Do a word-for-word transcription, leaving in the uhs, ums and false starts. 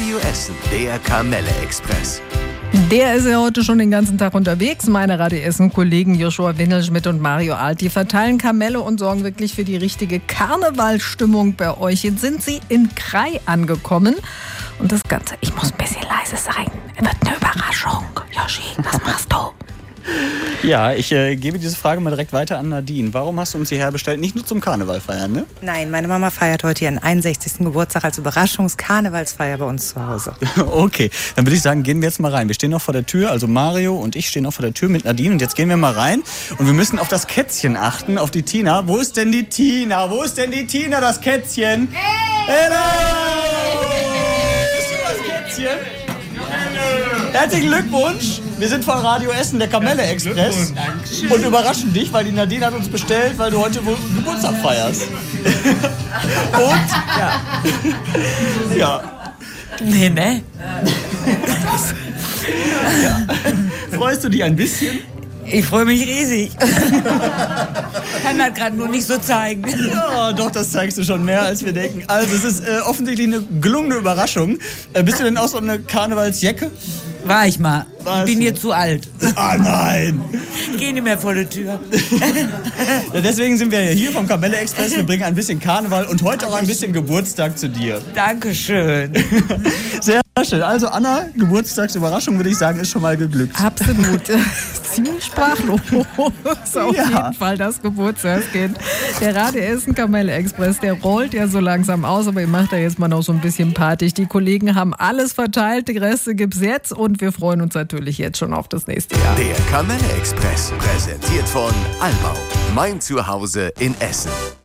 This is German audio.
Radio Essen, der Kamelle Express. Der ist ja heute schon den ganzen Tag unterwegs. Meine Radio Essen-Kollegen Joshua Windelschmidt und Mario Alt, die verteilen Kamelle und sorgen wirklich für die richtige Karnevalsstimmung bei euch. Jetzt sind sie in Krai angekommen. Und das Ganze, ich muss ein bisschen leise sein, wird eine Überraschung. Joshi, was machst du? Ja, ich äh, gebe diese Frage mal direkt weiter an Nadine. Warum hast du uns hierher bestellt? Nicht nur zum Karneval feiern, ne? Nein, meine Mama feiert heute ihren einundsechzigsten Geburtstag als Überraschungskarnevalsfeier bei uns zu Hause. Okay, dann würde ich sagen, gehen wir jetzt mal rein. Wir stehen noch vor der Tür, also Mario und ich stehen noch vor der Tür mit Nadine. Und jetzt gehen wir mal rein und wir müssen auf das Kätzchen achten, auf die Tina. Wo ist denn die Tina? Wo ist denn die Tina, das Kätzchen? Hey! Hello! Bist du das Kätzchen? Herzlichen Glückwunsch! Wir sind von Radio Essen, der Kamelle Express. Und überraschen dich, weil die Nadine hat uns bestellt, weil du heute wohl Geburtstag feierst. Und? Ja. Ja. Nee, ne? Ja. Freust du dich ein bisschen? Ich freue mich riesig. Kann das gerade nur nicht so zeigen. Ja, doch, das zeigst du schon mehr, als wir denken. Also, es ist äh, offensichtlich eine gelungene Überraschung. Äh, bist du denn auch so eine Karnevalsjacke? War ich mal. Warst Ich bin du? hier zu alt. Ah, nein! Geh nicht mehr vor die Tür. Ja, deswegen sind wir ja hier vom Kamelle Express. Wir bringen ein bisschen Karneval und heute auch ein bisschen Geburtstag zu dir. Dankeschön. Sehr schön. Also, Anna, Geburtstagsüberraschung, würde ich sagen, ist schon mal geglückt. Absolut. Ziemlich sprachlos. Auf Ja. jeden Fall das Geburtstagskind. Der Radio Essen Kamelle Express, der rollt ja so langsam aus, aber ihr macht da jetzt mal noch so ein bisschen Party. Die Kollegen haben alles verteilt, die Reste gibt's jetzt und wir freuen uns natürlich jetzt schon auf das nächste Jahr. Der Kamelle Express, präsentiert von Almau, mein Zuhause in Essen.